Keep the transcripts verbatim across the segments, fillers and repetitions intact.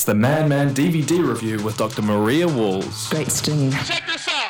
the Man Man D V D review with Doctor Maria Walls. Great sting. Check this out.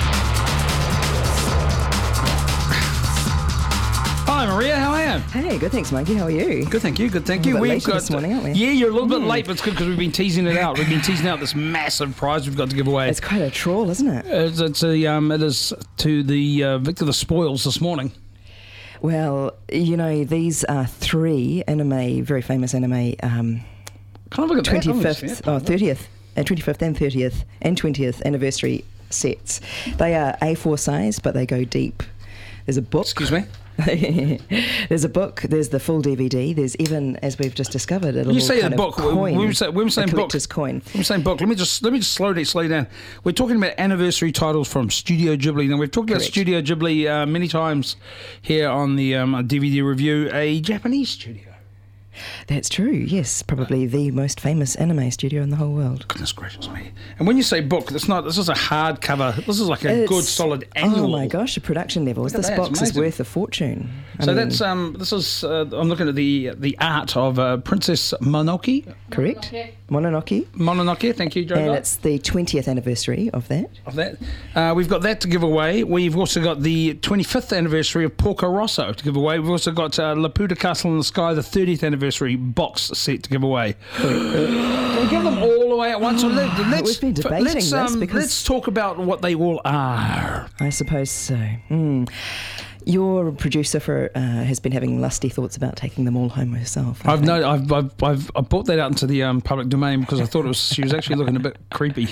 Hi Maria, how are you? Hey, good, thanks, Mikey. How are you? Good, thank you. Good, thank A you. bit We've later got this morning, aren't we? Yeah, you're a little bit Mm. late, but it's good because we've been teasing it out. We've been teasing out this massive prize we've got to give away. It's quite a trawl, isn't it? It's, it's a um, it is to the uh, Victor the Spoils this morning. Well, you know, these are three anime, very famous anime, um, Kind of look at that, twenty-fifth, obviously. oh, thirtieth, uh, twenty-fifth and thirtieth and twentieth anniversary sets. They are A four size, but they go deep. There's a book. Excuse me. There's a book. There's the full D V D. There's even, as we've just discovered, a little You say a kind of book. coin. When we say, when we say a book, collector's coin. when we say book, let me just let me just slow down, slow down. We're talking about anniversary titles from Studio Ghibli. Now we've talked about Correct. Studio Ghibli uh, many times here on the um, D V D review. A Japanese studio. That's true. Yes, probably the most famous anime studio in the whole world. Goodness gracious me! And when you say book, it's not. This is a hardcover. This is like a It's- good solid annual. Oh my gosh, the production levels. Look at This that, it's box is amazing. worth a fortune. I So mean, that's um. This is uh, I'm looking at the the art of uh, Princess Mononoke. correct. Mononoke. Mononoke. Thank you, Joe. And it's the twentieth anniversary of that. Of that, uh, we've got that to give away. We've also got the twenty-fifth anniversary of Porco Rosso to give away. We've also got uh, Laputa Castle in the Sky, the thirtieth anniversary box set to give away. Can we give them all away at once? So let, let's, We've been debating let's, this um, because- let's talk about what they all are. I suppose so. Mm. Your producer for uh, has been having lusty thoughts about taking them all home herself. I I've think. no, I've, I've, I've, I brought that out into the um, public domain because I thought it was she was actually looking a bit creepy.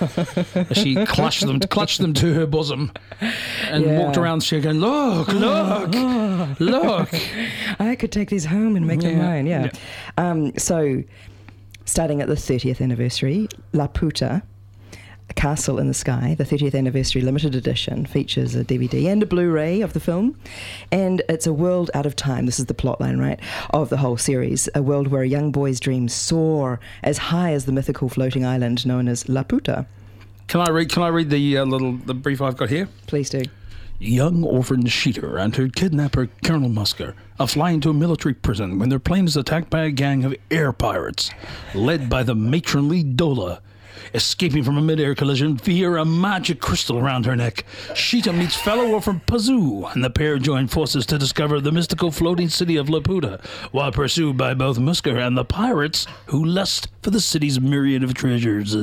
She clutched them, clutched them to her bosom, and Yeah. walked around. She going, look, look, look. I could take these home and make them Yeah. mine. Yeah. Um, so, starting at the thirtieth anniversary, Laputa, a Castle in the Sky, the thirtieth anniversary limited edition, features a D V D and a Blu-ray of the film, and it's a world out of time. This is the plotline, right, of the whole series. A world where a young boy's dreams soar as high as the mythical floating island known as Laputa. Can I read? Can I read the uh, little the brief I've got here? Please do. Young orphan Sheeter and her kidnapper Colonel Musker are flying to a military prison when their plane is attacked by a gang of air pirates, led by the matronly Dola. Escaping from a mid-air collision via a magic crystal around her neck, Sheeta meets fellow orphan Pazoo, and the pair join forces to discover the mystical floating city of Laputa, while pursued by both Musker and the pirates who lust for the city's myriad of treasures.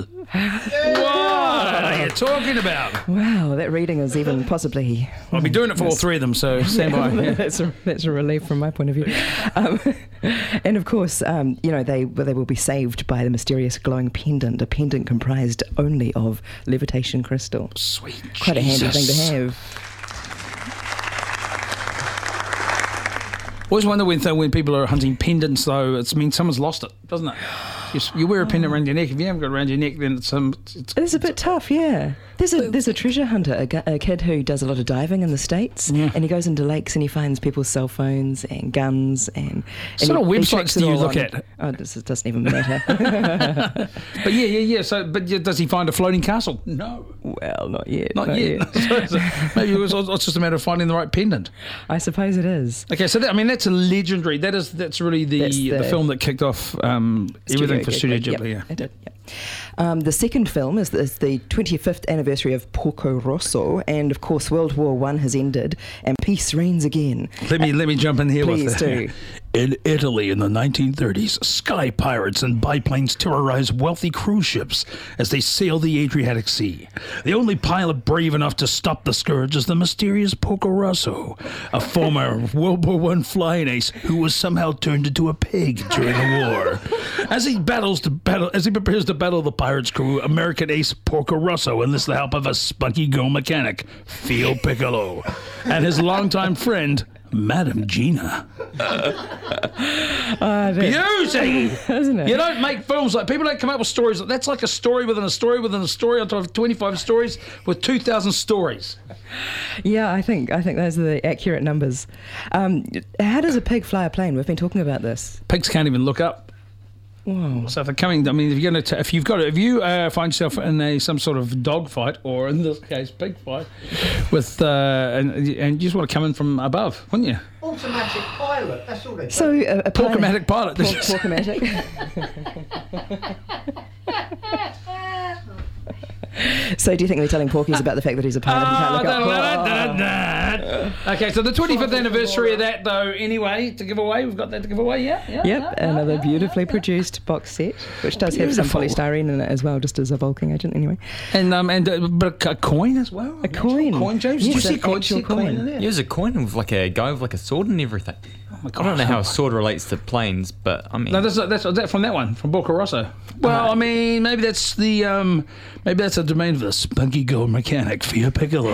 What are you talking about? Wow, that reading is even possibly... I'll be doing it for all three of them, so stand by. Yeah. that's, a, that's a relief from my point of view. Um, and of course, um, you know, they they will be saved by the mysterious glowing pendant, a pendant comprised only of levitation crystal. Sweet Quite a handy thing to Jesus. have. Always wonder when th- when people are hunting pendants, though, it's means someone's lost it, doesn't it? You, s- you wear a pendant around your neck. If you haven't got it around your neck, then it's um, it's, it's, It is a bit tough, yeah. There's a there's a treasure hunter, a, gu- a kid who does a lot of diving in the States, Yeah. and he goes into lakes and he finds people's cell phones and guns and. and sort of he- he websites tracks do it you all look on- at? Oh, this it doesn't even matter. But yeah, yeah, yeah. So, but yeah, does he find a floating castle? No, Well, not yet. not, yet. So- so maybe it was, it's just a matter of finding the right pendant. I suppose it is. Okay, so that, I mean that's a legendary. That is that's really the That's the, the- film that kicked off um, everything for Studio Ghibli. Yep, Yeah. it did, yep. Um, the second film is, is the twenty-fifth anniversary of Porco Rosso, and of course World War One has ended and peace reigns again. Let me let me jump in here Please with that. do. In Italy in the nineteen thirties, sky pirates and biplanes terrorized wealthy cruise ships as they sailed the Adriatic Sea. The only pilot brave enough to stop the scourge is the mysterious Porco Rosso, a former World War One flying ace who was somehow turned into a pig during the war. As he battles to battle, as he prepares to battle the pirates' crew, American ace Porco Rosso enlists the help of a spunky girl mechanic, Fio Piccolo, and his longtime friend, Madame Gina. Ah, Beauty! Isn't it? You don't make films like people don't come up with stories. That's like a story within a story within a story on top of twenty-five stories with two thousand stories. Yeah, I think I think those are the accurate numbers. Um, how does a pig fly a plane? We've been talking about this. Pigs can't even look up. Wow. So if they're coming, I mean, if you're going to, if you've got, if you uh, find yourself in a some sort of dog fight, or in this case, pig fight, with, uh, and, and you just want to come in from above, wouldn't you? Automatic pilot, that's all they do. So a, a Porkomatic pilot. Pork, porkomatic. So do you think they're telling Porky's about the fact that he's a pilot and can't Oh, look da, up? da, da, da, da. Okay, so the twenty-fifth anniversary of that, though, anyway, to give away, we've got that to give away, yeah? yeah Yep, yeah, yeah, another yeah, beautifully yeah. produced box set, which does have some Beautiful. polystyrene in it as well, just as a bulking agent anyway. And, um, and uh, but a coin as well? A coin. Coin, James? Yes, Did you see an a coin? Did you see a actual coin coin. in there? Use a coin with like a guy with like a sword and everything. Oh my I don't know God. how a sword relates to planes, but I mean, No, that's that's that from that one from Porco Rosso. Well, I mean, maybe that's the um, maybe that's a domain of the spunky gold mechanic Fia Piccolo.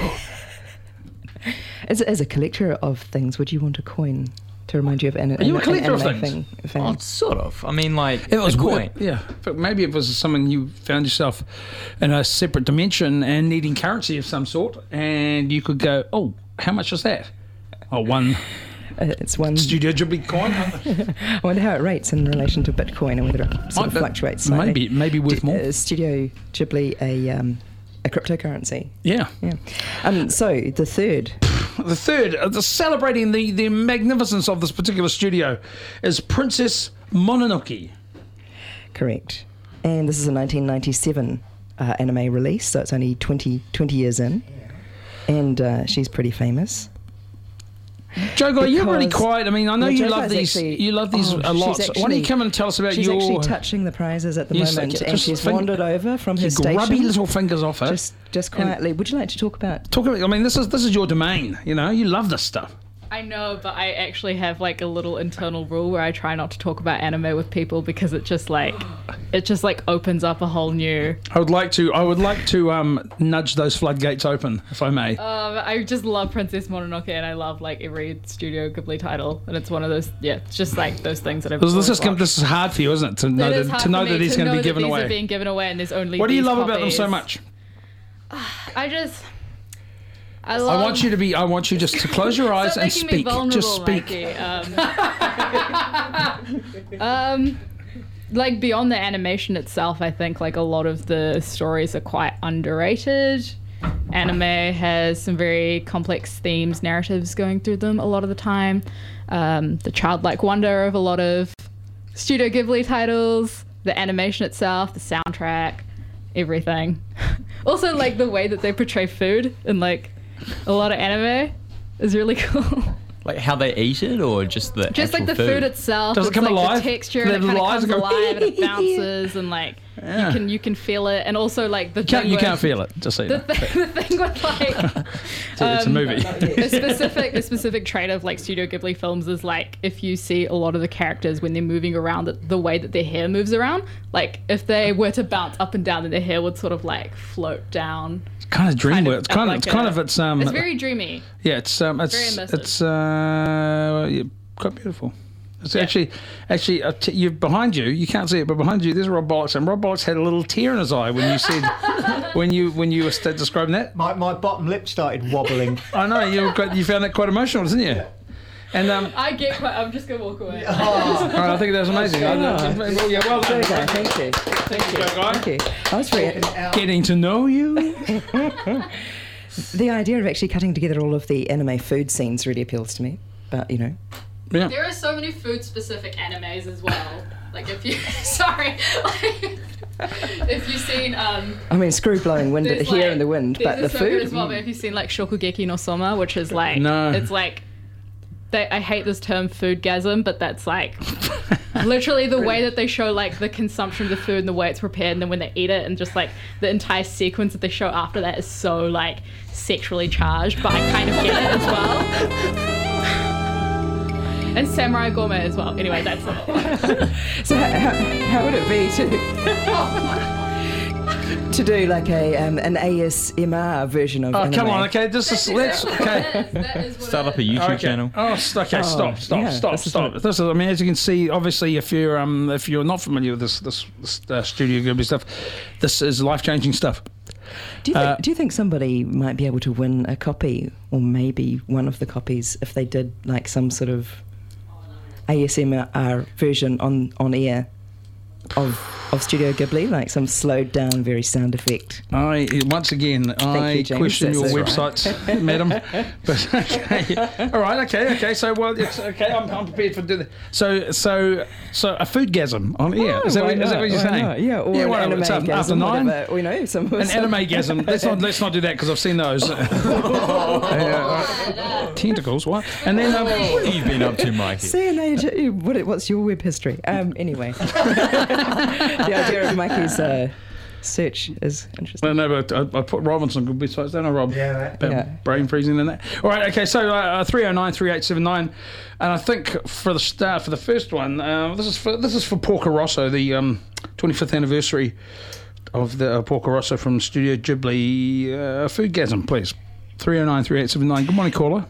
As, as a collector of things, would you want a coin to remind you of an, Are you an, a collector an of anime things? Thing, thing? oh, sort of. I mean, like It was a coin. yeah, but maybe it was something you found yourself in a separate dimension and needing currency of some sort, and you could go, oh, how much is that? Oh, one Uh, it's one. Studio Ghibli coin. I wonder how it rates in relation to Bitcoin and whether it sort of Might- fluctuates slightly. Maybe maybe worth D- more. uh, Studio Ghibli a um, a cryptocurrency. Yeah. Yeah. Um. So the third. The third, uh, the celebrating the, the magnificence of this particular studio, is Princess Mononoke. Correct. And this is a nineteen ninety-seven uh, anime release, so it's only twenty, twenty years in. And uh, she's pretty famous. Jogo, you're really Because- quiet. I mean, I know Well, you Jogo's love these. actually- you love these oh, a lot. she's So why don't you actually- come and tell us about She's your actually touching the prizes at the Yes, moment, okay, and just she's finger- wandered over from her your station. grubby little fingers off her. Just, just quietly. Would you like to talk about? Talk about. I mean, this is this is your domain. You know, you love this stuff. I know, but I actually have like a little internal rule where I try not to talk about anime with people because it just like it just like opens up a whole new. I would like to. I would like to um, nudge those floodgates open, if I may. Um, I just love Princess Mononoke and I love like every Studio Ghibli title, and it's one of those. Yeah, it's just like those things that I've. this, this always is watched. this is hard for you, isn't it? To know It is that hard to know for me that he's to going to know be given that these away. are being given away, and there's only. What do you these love about them so copies. much? I just. I love. I want you to be. I want you just to close your eyes Stop and making me speak. vulnerable, Just speak. Mikey. Um, um, like beyond the animation itself, I think like a lot of the stories are quite underrated. Anime has some very complex themes, narratives going through them a lot of the time. Um, the childlike wonder of a lot of Studio Ghibli titles, the animation itself, the soundtrack, everything. Also, like the way that they portray food in like a lot of anime is really cool. Like how they eat it, or just the Just like actual the food, itself. Does it it's come like alive? The texture, The and it kind of lives comes go- alive, and it bounces, and like Yeah. you can you can feel it, and also like the You can't, thing you with, can't feel it. Just so you The, know. th- the thing with like It's a- it's a um, movie. a specific a specific trait of like Studio Ghibli films is like if you see a lot of the characters when they're moving around, the, the way that their hair moves around, like if they were to bounce up and down, then their hair would sort of like float down. kind of dream kind of work. It's kind of, like it's kind a- of it's um It's very dreamy. yeah it's um it's very immersive. it's uh yeah, quite beautiful. It's actually actually uh, t- you behind you. You can't see it, but behind you there's Rob Bollocks, and Rob Bollocks had a little tear in his eye when you said when you when you were st- describing that. My, my bottom lip started wobbling. I know you got, you found that quite emotional, didn't you? And um, I get quite. I'm just gonna walk away. all right, I think that was amazing. I, well, yeah, well done. Okay, thank you. Thank you, guy. Thank you. I was very. Getting to know you. The idea of actually cutting together all of the anime food scenes really appeals to me. But you know, Yeah. There are so many food-specific animes as well. Like if you, sorry, like, if you've seen, um, I mean, screw blowing wind there's, here like- in the wind, these but are the so food. good as well. But if you've seen like Shokugeki no Soma, which is like, No. it's like, they, I hate this term foodgasm, but that's like literally the way that they show like the consumption of the food and the way it's prepared, and then when they eat it, and just like the entire sequence that they show after that is so like sexually charged. But I kind of get it as well. And Samurai Gourmet as well. Anyway, that's it. So how, how, how would it be to to do like a um, an A S M R version of? Oh, anime? come on. Okay, this is let's okay. That is- that is what Start it up a is. YouTube Okay. channel. Oh, st- okay. Oh, Stop. Stop. yeah, stop. this is Stop. what- This is. I mean, as you can see, obviously, if you're um, if you're not familiar with this this, this uh, Studio Ghibli stuff, this is life changing stuff. Do you, think, Uh, do you think somebody might be able to win a copy, or maybe one of the copies, if they did like some sort of A S M R version on on air? of of Studio Ghibli, like some slowed down, very sound effect. I once again I you, James. question That's your all right. websites, madam. But okay, all right, okay, okay. So well, it's okay. I'm, I'm prepared for doing that. So so so a foodgasm on air. Oh, is that, why what, is that not? what you're Why saying? not? Yeah, or yeah, an well, anime it's after, after gasm, nine. whatever. We know some An anime gasm. Let's not let's not do that because I've seen those. Uh, tentacles. What? And then um, What have you been up to, Mikey? C N A J. What, what's your web history? Um, anyway, the idea of Mikey's uh, search is interesting. well, no, but I, I put Rob on some good websites, don't I, Rob? Yeah, that- Bit Yeah. brain freezing and that. All right, okay. So uh, three oh nine, three eight seven nine, and I think for the start, for the first one, uh, this is for this is for Porco Rosso, the um, twenty-fifth anniversary of the uh, Porco Rosso from Studio Ghibli. Uh, Foodgasm, please. three oh nine, three eight seven nine. Good morning, caller.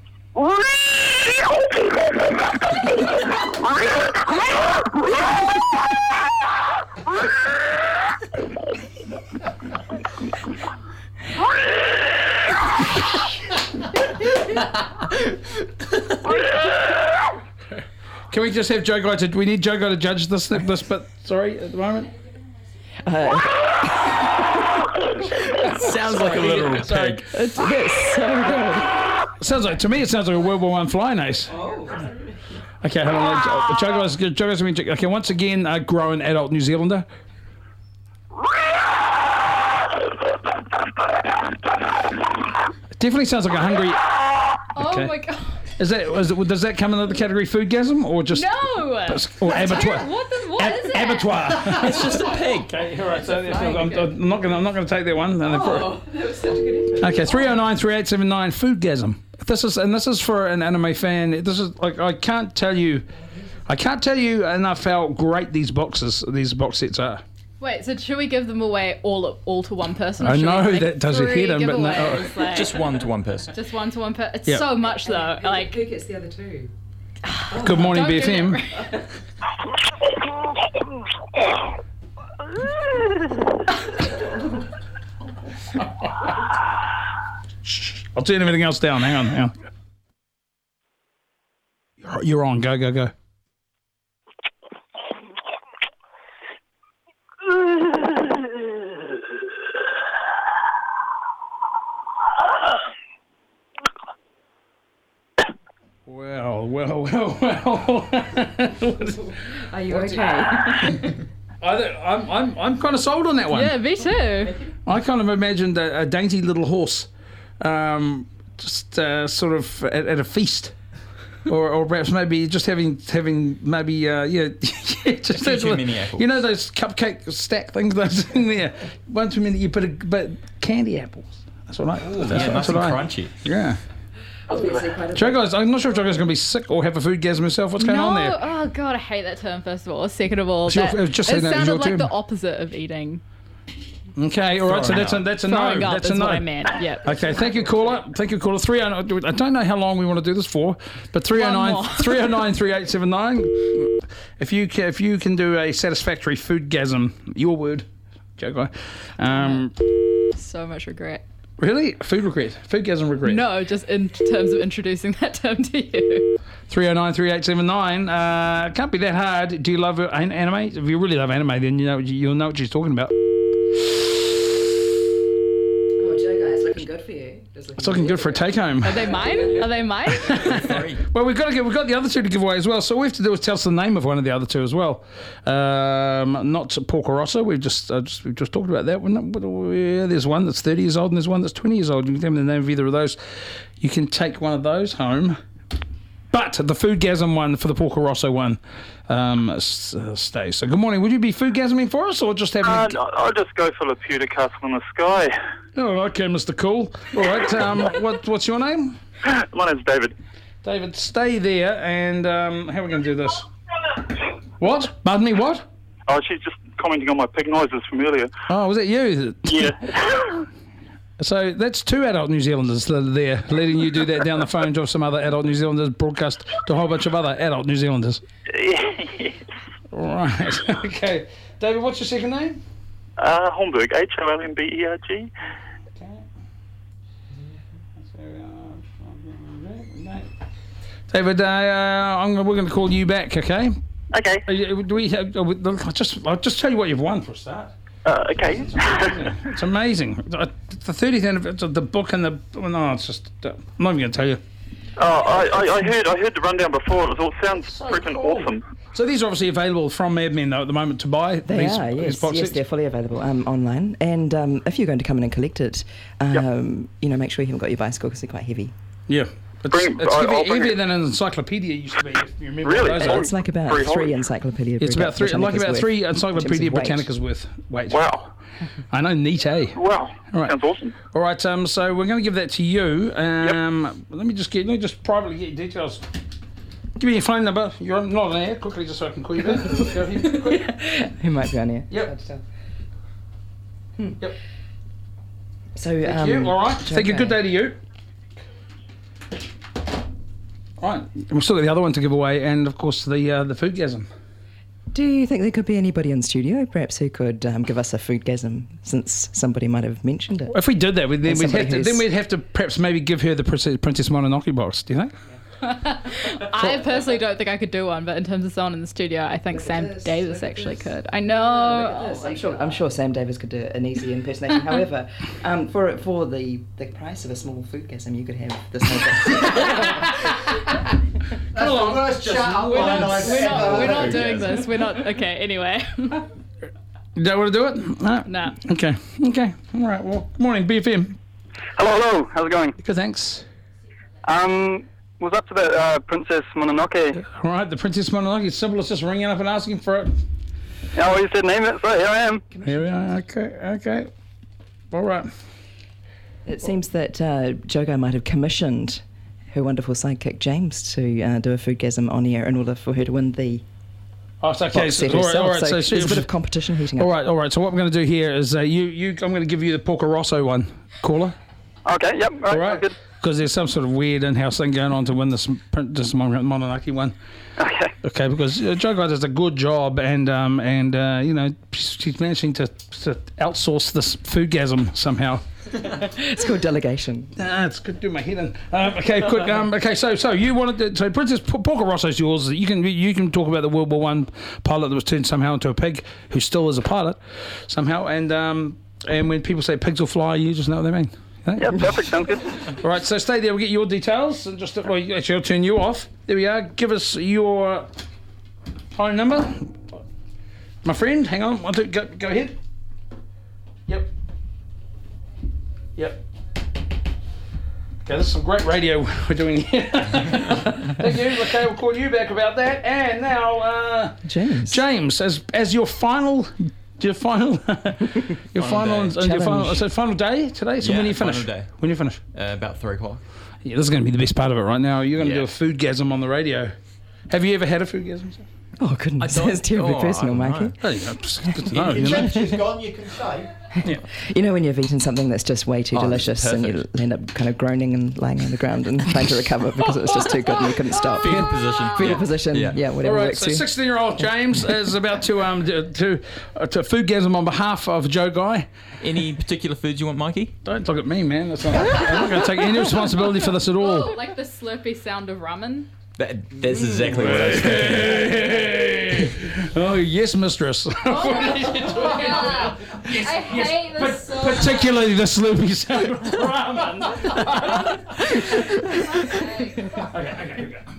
Can we just have Joe Guy to? Do we need Joe Guy to judge this this bit? Sorry, at the moment. Sounds like a literal Sorry. pig. It's, it's so good. Sounds like to me. It sounds like a World War One flying ace. Okay, hold on. Uh, Joe Guy's Joe Guy's gonna be- okay. Once again, a grown adult New Zealander. Definitely sounds like a hungry. Okay. Oh my god. Is that is it, does that come into the category foodgasm or just No. or abattoir? What the? What Ab- is it? abattoir. It's just a pig. Okay, all right. So I'm, I'm not gonna I'm not gonna take that one. Oh, that was such a good effort. Okay, three oh nine, three eight seven nine, Foodgasm. This is and this is for an anime fan. This is like I can't tell you, I can't tell you enough how great these boxes, these box sets are. Wait, so should we give them away all all to one person? or I should we know make that does it three hit 'em, but no- giveaways, like- Just one to one person. Just one to one person. It's Yeah. so much though. Like, Who gets the other two? Good morning, don't do B F M. that. I'll turn everything else down. Hang on, hang on. You're, you're on. Go, go, go. Well, well, well, well. Are you okay? I, I'm, I'm, I'm kind of sold on that one. Yeah, me too. I kind of imagined a, a dainty little horse, um, just uh, sort of at, at a feast, or, or perhaps maybe just having having maybe uh, yeah, yeah just few those too little- many apples. You know those cupcake stack things those in there. One too many. You put a but candy apples. That's what I. that's, Yeah, that's nice what and I. crunchy. Yeah. Obviously quite a Joe guys, I'm not sure if Joe guy's going to be sick or have a foodgasm himself. What's going no, on there? oh god, I hate that term. First of all, second of all, It's your- that, it was just it saying that was sounded your like term. the opposite of eating. Okay, all right. So Throwing that's a up. that's a no. Throwing up That's is a no. what I meant. Yep. Okay, thank you, caller. Thank you, caller. Three. I don't know how long we want to do this for, but three oh nine, more. three oh nine, three eight seven nine. If you ca- if you can do a satisfactory foodgasm, your word, Joe guy. Um, So much regret. really, food regret, foodgasm regret. No, just in terms of introducing that term to you. Three oh nine, three eight seven nine. Uh, can't be that hard. Do you love an- anime? If you really love anime, then you know you'll know what she's talking about. Oh, Joe guy, it's looking good for you. It's looking good for a take home. Are they mine? Are they mine? Sorry. Well, we've got to get, we've got the other two to give away as well. So all we have to do is tell us the name of one of the other two as well. Um, not Porco Rosso. We've just, uh, just we've just talked about that one. But, uh, yeah, there's one that's thirty years old and there's one that's twenty years old. You can tell me the name of either of those. You can take one of those home. But the Foodgasm one for the Porco Rosso one um, s- uh, stays. So good morning. Would you be foodgasming for us or just having? Uh, a... no, I'll just go for Laputa Castle in the Sky. Oh, okay, Mister Cool. All right. Um, what what's your name? My name's David. David, stay there. And um, how are we going to do this? What? Pardon me. What? Oh, she's just commenting on my pig noises from earlier. Oh, was it you? Yeah. So that's two adult New Zealanders that are there, letting you do that down the phone to some other adult New Zealanders, broadcast to a whole bunch of other adult New Zealanders. Right. Okay. David, what's your second name? uh, Homburg, H O L M B E R G. David, uh, I'm, we're going to call you back, okay? Okay. Uh, yeah, Do we have? uh, we- I'll just, I'll just tell you what you've won for a start. Uh, okay. It's amazing. Uh, The thirtieth anniversary of the book and the. Well, no, it's just. Uh, I'm not even going to tell you. Oh, I, I, I heard I heard the rundown before. It, was, it sounds freaking cool. awesome. So these are obviously available from Mad Men though at the moment to buy. They these, are, these yes, box yes, sets. they're fully available um, online. And um, if you're going to come in and collect it, um, you know, make sure you haven't got your bicycle because they're quite heavy. Yeah. It's, Bring- it's I- heavy, I'll bring heavier it. than an encyclopedia used to be. If you remember Really? what those Oh, are. It's like about Very three hard. encyclopedia. It's about three, like about three Encyclopedia Britannicas weight. Britannicas worth weight. Wow. I know, neat, eh? Wow. All right. Sounds awesome. All right, um, so we're going to give that to you. Um, Let me just get, let me just privately get your details. Give me your phone number. You're not on air. Quickly, just so I can call you back. Go here, quick. Who might be on here? Yep. Hard to tell. Yep. So, Thank um, you. All right. Thank you. Jojo. Good day to you. All right. And we've still got the other one to give away, and of course the uh, the foodgasm. Do you think there could be anybody in studio, perhaps, who could um, give us a foodgasm, since somebody might have mentioned it? If we did that, we'd, then And we'd somebody have to who's- then we'd have to perhaps maybe give her the Princess, Princess Mononoke box. Do you think? I personally don't think I could do one, but in terms of someone in the studio, I think Sam Davis actually could. I know. I'm sure, I'm sure Sam Davis could do an easy impersonation. However, um, for for the, the price of a small foodgasm, you could have this whole That's the worst shut up We're line not, I've we're not, ever we're not heard. doing this. We're not. Okay, anyway. You don't want to do it? No. No. Okay. Okay. All right. Well, good morning, B F M. Hello, hello. How's it going? Good, thanks. Um, was up to that uh, Princess Mononoke. All right, the Princess Mononoke. It's simple as just ringing up and asking for it. Oh, you said name it, so here I am. Here we are. Okay. Okay. All right. It seems that uh, Jogo might have commissioned her wonderful sidekick James to uh, do a foodgasm on air in order for her to win the Oh, it's okay. box So, set all right. herself. All right. So, So, there's a bit she- of competition heating up. all right. All right. So what we're going to do here is uh, you you I'm going to give you the Porco Rosso one, caller. Okay, yep. All right, All right. sounds good. Because there's some sort of weird in-house thing going on to win this Princess Mon- Mononoke one. Okay. Okay, because uh, Joe Guy does a good job, and um, and uh, you know she's she's managing to, to outsource this foodgasm somehow. It's called delegation. Ah, it's good. Do my head in. Um, okay, quick. Um, okay, so so you wanted to, so Princess P- Porco Rosso's yours. You can you can talk about the World War One pilot that was turned somehow into a pig, who still is a pilot somehow. And um, and when people say pigs will fly, you just know what they mean. Okay? Yeah, perfect. Sounds good. All right, so stay there. We'll get your details and just well, actually, I'll turn you off. There we are. Give us your phone number, my friend. Hang on. One, two, go, go ahead. Yep. Yep. Okay, this is some great radio we're doing here. Thank you. Okay, we'll call you back about that. And now, uh, James. James, as as your final. Your final, your final, day. and your final, Challenge. so final day today. So Yeah, when you finish, final day. when you finish, Uh, about three o'clock. yeah, this is going to be the best part of it right now. You're going to Yeah. do a foodgasm on the radio. Have you ever had a foodgasm? sir? Oh, goodness. don't- That's terribly oh, I personal, don't Mikey. know. Oh, yeah, it's good to know, you know. James is gone, you can say. You know when you've eaten something that's just way too Oh, delicious and you perfect. end up kind of groaning and lying on the ground and trying to recover because it was just too good and you couldn't stop. Fetal position. Fetal Yeah. position, yeah, Yeah. whatever All right, works so for you. sixteen-year-old James is about to um to to, uh, to foodgasm on behalf of Joe Guy. Any particular foods you want, Mikey? Don't look at me, man. That's not, I'm not going to take any responsibility for this at all. Oh, like the slurpy sound of ramen. That, that's exactly what I was thinking. Oh yes, mistress. I hate this so Particularly the sloopy sound of ramen. Okay, okay, here we go.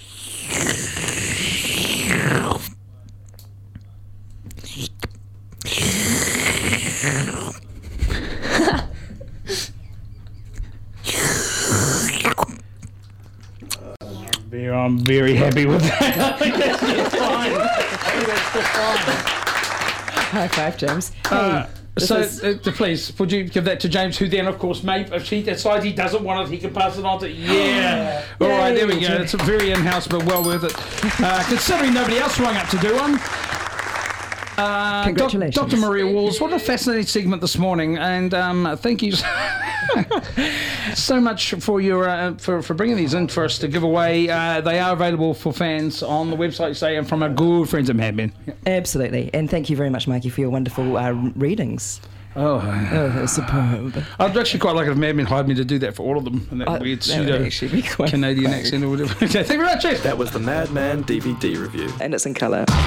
Very- I'm very happy with that. I think that's just fine. I think that's just fine. High five, James. Uh, Hey, this so, is- uh, please, would you give that to James, who then, of course, may, if he decides he doesn't want it, he can pass it on to. Yeah. All right, there we go. Yay, It's a very in-house, but well worth it. Uh, considering nobody else rung up to do one. Uh, Congratulations. Doctor Maria Walls, what a fascinating segment this morning, and um, thank you so much for your uh, for, for bringing these in for us to give away. Uh, they are available for fans on the website, say, and from our good friends at Mad Men. Absolutely. And thank you very much, Mikey, for your wonderful uh, readings. Oh, Oh, they're superb. I'd actually quite like it if Mad Men hired me to do that for all of them, and that Uh, weird that would pseudo actually be quite Canadian funny. accent or whatever. Okay, thank you very much. Jeff. That was the Madman D V D review. And it's in colour.